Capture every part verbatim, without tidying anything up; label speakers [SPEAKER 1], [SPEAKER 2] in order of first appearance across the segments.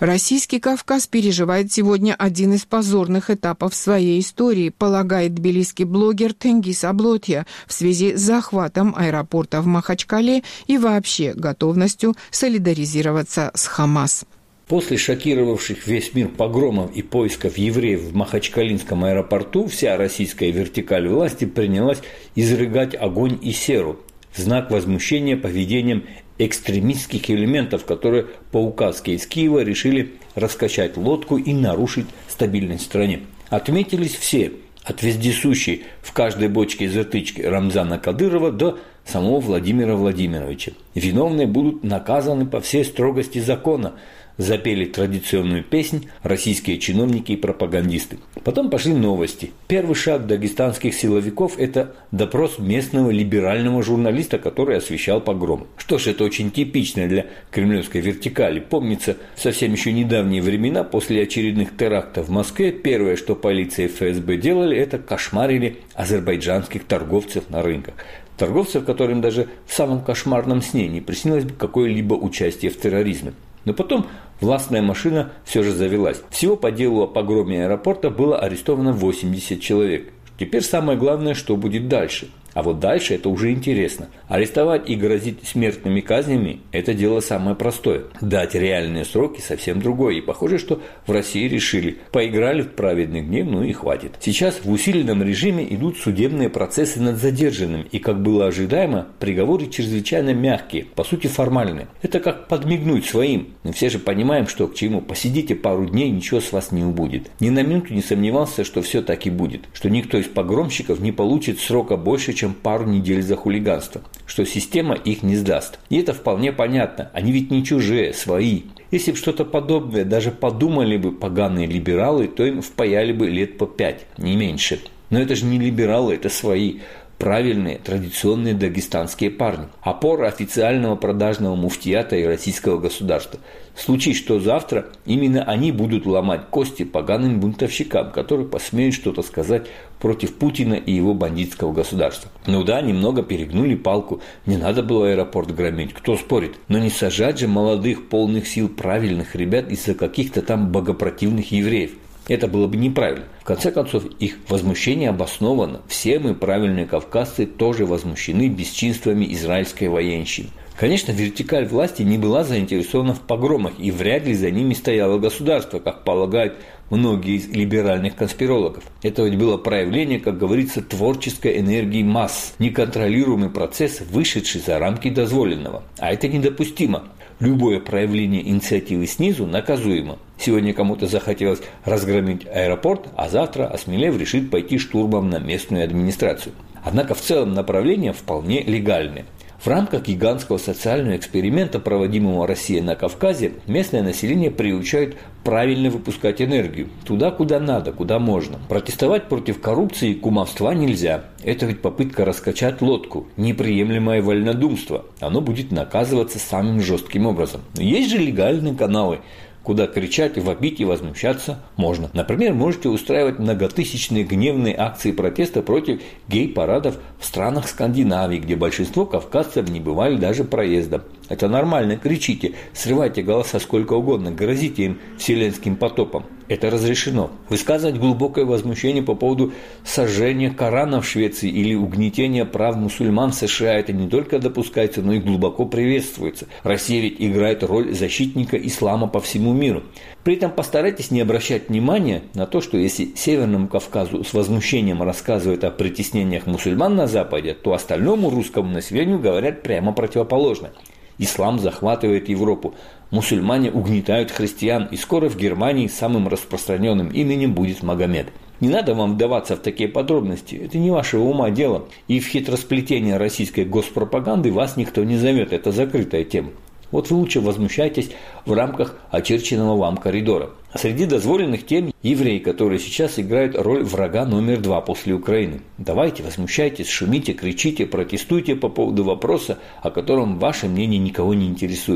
[SPEAKER 1] Российский Кавказ переживает сегодня один из позорных этапов своей истории, полагает тбилисский блогер Тенгиз Аблотья в связи с захватом аэропорта в Махачкале и вообще готовностью солидаризироваться с Хамас.
[SPEAKER 2] После шокировавших весь мир погромов и поисков евреев в Махачкалинском аэропорту вся российская вертикаль власти принялась изрыгать огонь и серу в знак возмущения поведением экстремистских элементов, которые по указке из Киева решили раскачать лодку и нарушить стабильность в стране. Отметились все, от вездесущей в каждой бочке затычки Рамзана Кадырова до самого Владимира Владимировича. Виновные будут наказаны по всей строгости закона, запели традиционную песнь российские чиновники и пропагандисты. Потом пошли новости. Первый шаг дагестанских силовиков – это допрос местного либерального журналиста, который освещал погром. Что ж, это очень типично для кремлевской вертикали. Помнится, в совсем еще недавние времена, после очередных терактов в Москве, первое, что полиция и эф эс бэ делали, это кошмарили азербайджанских торговцев на рынках. Торговцев, которым даже в самом кошмарном сне не приснилось бы какое-либо участие в терроризме. Но потом властная машина все же завелась. Всего по делу о погроме аэропорта было арестовано восемьдесят человек. Теперь самое главное, что будет дальше. А вот дальше это уже интересно. Арестовать и грозить смертными казнями – это дело самое простое. Дать реальные сроки – совсем другое. И похоже, что в России решили. Поиграли в праведный гнев, ну и хватит. Сейчас в усиленном режиме идут судебные процессы над задержанным. И, как было ожидаемо, приговоры чрезвычайно мягкие, по сути формальные. Это как подмигнуть своим. Мы все же понимаем, что к чему. Посидите пару дней, ничего с вас не убудет. Ни на минуту не сомневался, что все так и будет. Что никто из погромщиков не получит срока больше, чем чем пару недель за хулиганство, что система их не сдаст. И это вполне понятно, они ведь не чужие, свои. Если бы что-то подобное даже подумали бы поганые либералы, то им впаяли бы лет по пять, не меньше. Но это же не либералы, это свои. Правильные, традиционные дагестанские парни. Опора официального продажного муфтията и российского государства. Случись, что завтра именно они будут ломать кости поганым бунтовщикам, которые посмеют что-то сказать против Путина и его бандитского государства. Ну да, немного перегнули палку. Не надо было аэропорт громить, кто спорит. Но не сажать же молодых, полных сил, правильных ребят из-за каких-то там богопротивных евреев. Это было бы неправильно. В конце концов, их возмущение обосновано. Все мы, правильные кавказцы, тоже возмущены бесчинствами израильской военщины. Конечно, вертикаль власти не была заинтересована в погромах, и вряд ли за ними стояло государство, как полагают многие из либеральных конспирологов. Это ведь было проявление, как говорится, творческой энергии масс, неконтролируемый процесс, вышедший за рамки дозволенного. А это недопустимо. Любое проявление инициативы снизу наказуемо. Сегодня кому-то захотелось разгромить аэропорт, а завтра, осмелев, решит пойти штурмом на местную администрацию. Однако в целом направление вполне легальное. В рамках гигантского социального эксперимента, проводимого Россией на Кавказе, местное население приучают правильно выпускать энергию. Туда, куда надо, куда можно. Протестовать против коррупции и кумовства нельзя. Это ведь попытка раскачать лодку. Неприемлемое вольнодумство. Оно будет наказываться самым жестким образом. Но есть же легальные каналы, куда кричать, вопить и возмущаться можно. Например, можете устраивать многотысячные гневные акции протеста против гей-парадов в странах Скандинавии, где большинство кавказцев не бывали даже проездом. Это нормально, кричите, срывайте голоса сколько угодно, грозите им вселенским потопом. Это разрешено. Высказывать глубокое возмущение по поводу сожжения Корана в Швеции или угнетения прав мусульман в США это не только допускается, но и глубоко приветствуется. Россия ведь играет роль защитника ислама по всему миру. При этом постарайтесь не обращать внимания на то, что если Северному Кавказу с возмущением рассказывают о притеснениях мусульман на Западе, то остальному русскому населению говорят прямо противоположное. Ислам захватывает Европу, мусульмане угнетают христиан, и скоро в Германии самым распространенным именем будет Магомед. Не надо вам вдаваться в такие подробности, это не вашего ума дело, и в хитросплетение российской госпропаганды вас никто не зовет, это закрытая тема. Вот вы лучше возмущайтесь в рамках очерченного вам коридора. А среди дозволенных тем евреи, которые сейчас играют роль врага номер два после Украины. Давайте, возмущайтесь, шумите, кричите, протестуйте по поводу вопроса, о котором ваше мнение никого не интересует.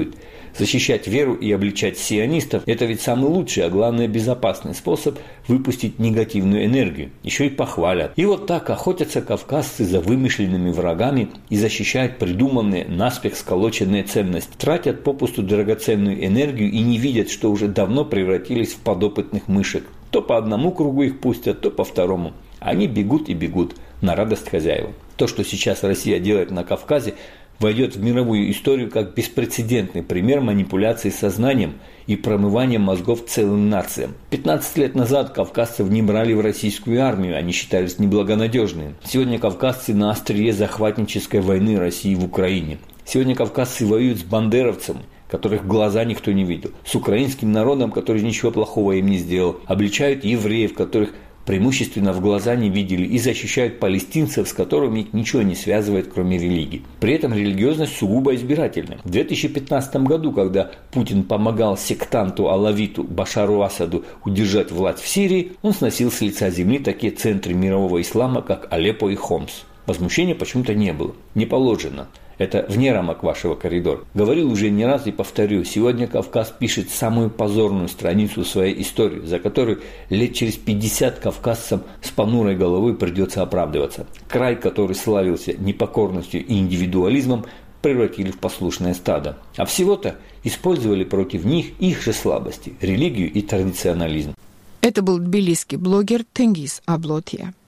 [SPEAKER 2] Защищать веру и обличать сионистов – это ведь самый лучший, а главное безопасный способ выпустить негативную энергию. Еще и похвалят. И вот так охотятся кавказцы за вымышленными врагами и защищают придуманные, наспех сколоченные ценности. Тратят попусту драгоценную энергию и не видят, что уже давно превратились в подопытных мышек. То по одному кругу их пустят, то по второму. Они бегут и бегут на радость хозяевам. То, что сейчас Россия делает на Кавказе, войдет в мировую историю как беспрецедентный пример манипуляции сознанием и промывания мозгов целым нациям. пятнадцать лет назад кавказцев не брали в российскую армию, они считались неблагонадежными. Сегодня кавказцы на острие захватнической войны России в Украине. Сегодня кавказцы воюют с бандеровцами, которых в глаза никто не видел, с украинским народом, который ничего плохого им не сделал, обличают евреев, которых преимущественно в глаза не видели, и защищают палестинцев, с которыми их ничего не связывает, кроме религии. При этом религиозность сугубо избирательная. В две тысячи пятнадцатом году, когда Путин помогал сектанту-алавиту Башару Асаду удержать власть в Сирии, он сносил с лица земли такие центры мирового ислама, как Алеппо и Хомс. Возмущения почему-то не было. Не положено. Это вне рамок вашего коридора. Говорил уже не раз и повторю, сегодня Кавказ пишет самую позорную страницу своей истории, за которую лет через пятьдесят кавказцам с понурой головой придется оправдываться. Край, который славился непокорностью и индивидуализмом, превратили в послушное стадо. А всего-то использовали против них их же слабости – религию и традиционализм.
[SPEAKER 1] Это был тбилисский блогер Тенгиз Аблотья.